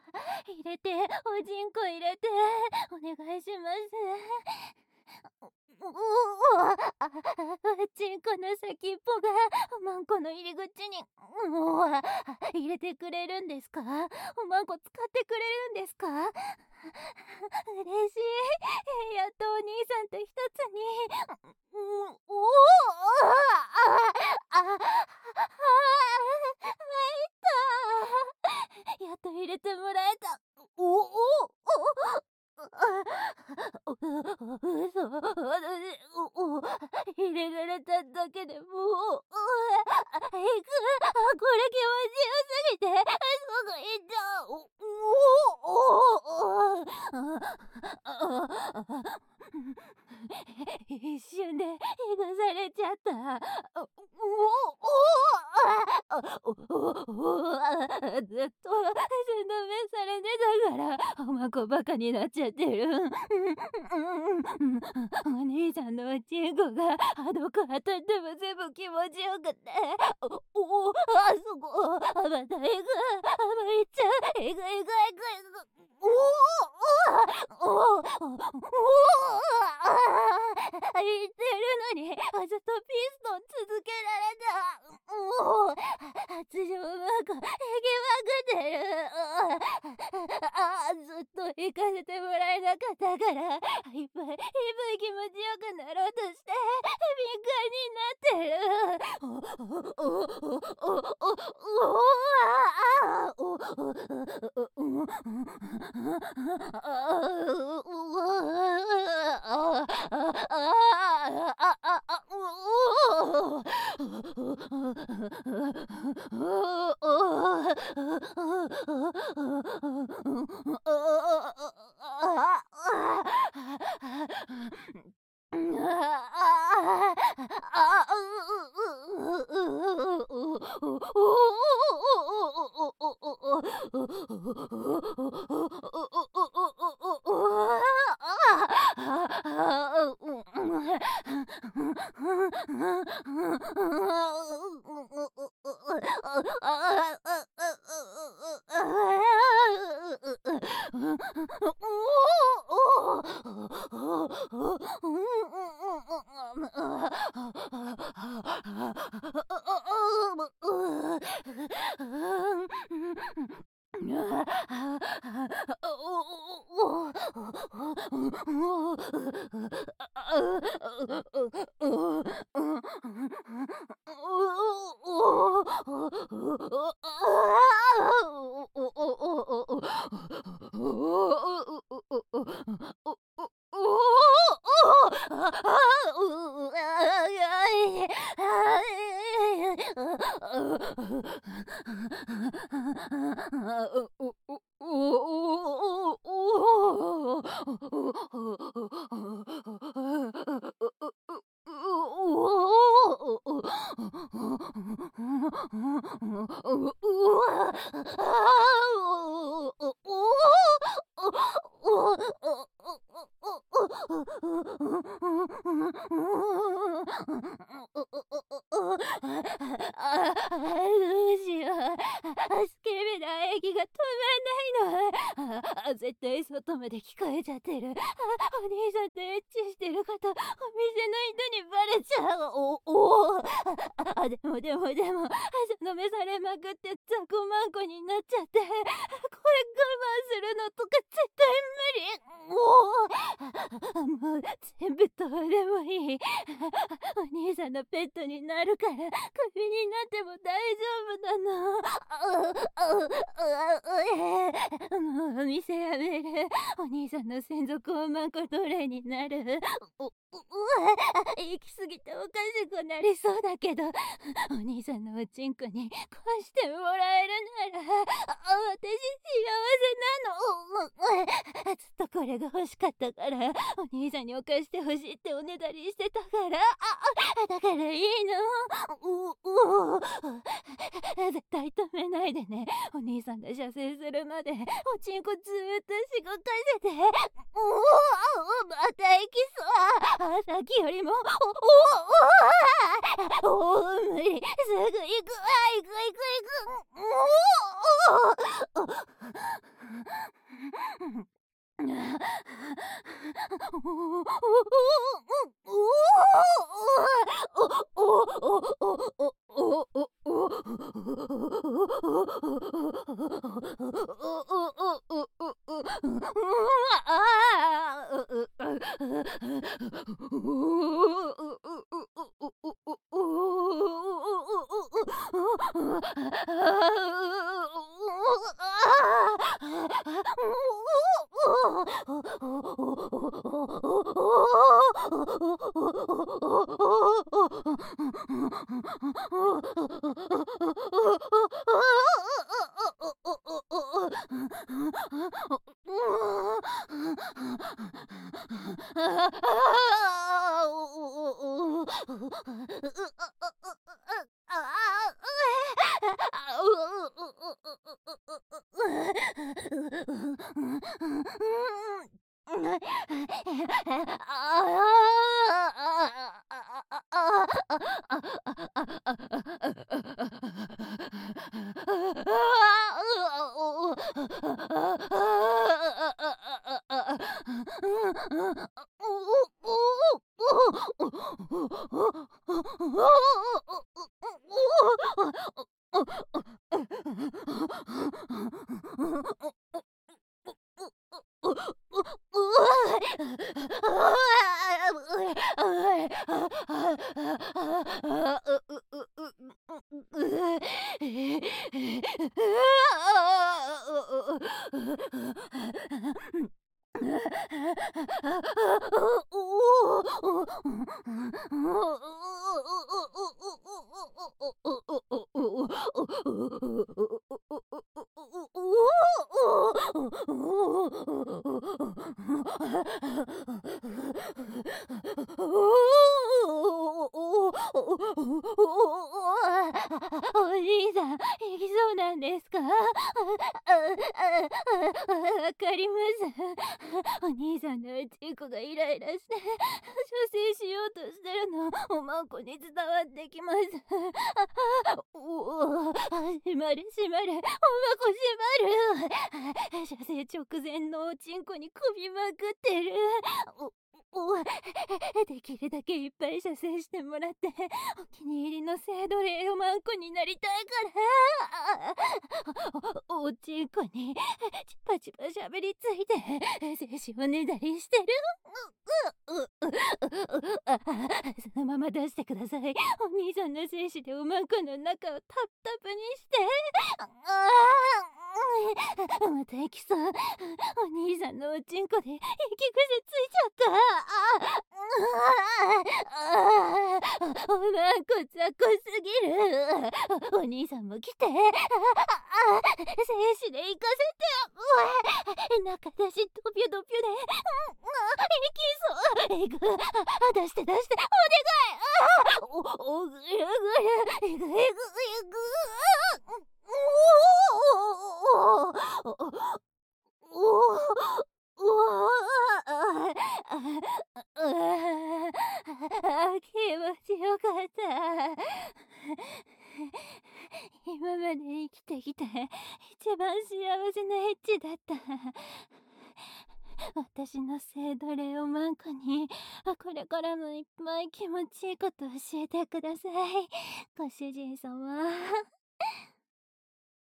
入れて、おちんこ入れて、お願いします。ちんこの先っぽがおまんこの入り口に入れてくれるんですか？おまんこ使ってくれるんですか？嬉しい。やっとお兄さんと一つに。やっと入れてもらえた。入れられただけでもこれ気持ちよすぎて、すぐ行っちゃう。一瞬でいがされちゃった。ずっと背伸めされてたからおまこバカになっちゃってる。お兄さんのおちんこがどこ当たっても全部気持ちよくて、あそこまた行く、行っちゃう、行く。言ってるのにずっとピストン続けられた。発情うまくいきまくってる。ずっと行かせてもらえなかったから、いっぱい気持ちよくなろうとして敏感になってる。どうしよう。スケベな息が止まんないの。絶対外まで聞こえちゃってる。お兄さんとエッチしてることお店の人にバレちゃう。でも飲めされまくってザコマンコになっちゃって、これ我慢するのとか絶対無理。もう全部どうでもいい。お兄さんのペットになるからクビになっても大丈夫なの。もう店やめる。お兄さんの専属おまんこ奴隷になる。行き過ぎておかしくなりそうだけど、お兄さんのおちんこにこうしてもらえるなら私幸せなの。ずっとこれが欲しかったから、お兄さんにお貸してほしいっておねだりしてたから、だからいいの。絶対止めないでね。お兄さんが射精するまでおちんこずーっとしごかせて。また行きそう。さっきよりも無理。すぐ行くわ。行く。 お兄さん、行きそうなんですか？わかります。お兄さんのうちんこがイライラして射精しようとしてるのおまんこに伝わってきます。閉まる閉まる、おまこ閉まる。射精直前のおちんこに首まくってる。できるだけいっぱい射精してもらってお気に入りの性奴隷おまんこになりたいから。おちんこにチパチパしゃべりついて精子をねだりしてる。そのまま出してください。お兄さんの精子でおまんこの中をタプタプにして。また行きそう。お兄さんのおちんこで息癖ついちゃった。おまんこ雑魚すぎる。お兄さんも来て。精子で行かせて。中出しドピュドピュで。息そう。出して出して。お願い。ぐるぐる。えぐえぐえぐ。気持ちよかった。今まで生きてきて一番幸せなエッチだった。私の性奴隷おまんこにこれからもいっぱい気持ちいいこと教えてください、ご主人様。